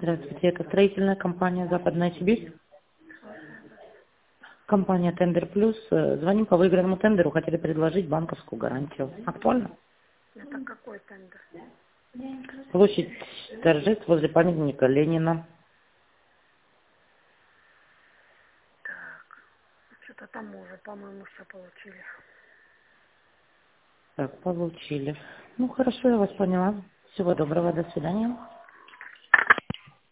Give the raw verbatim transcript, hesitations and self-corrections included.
Здравствуйте, это строительная компания «Западная Сибирь». Компания «Тендер Плюс». Э, Звоним по выигранному тендеру, хотели предложить банковскую гарантию. Актуально? Это какой тендер? Площадь торжеств возле памятника Ленина. Так, что-то там уже, по-моему, все получили. Так, получили. Ну, хорошо, я вас поняла. Всего доброго, до свидания.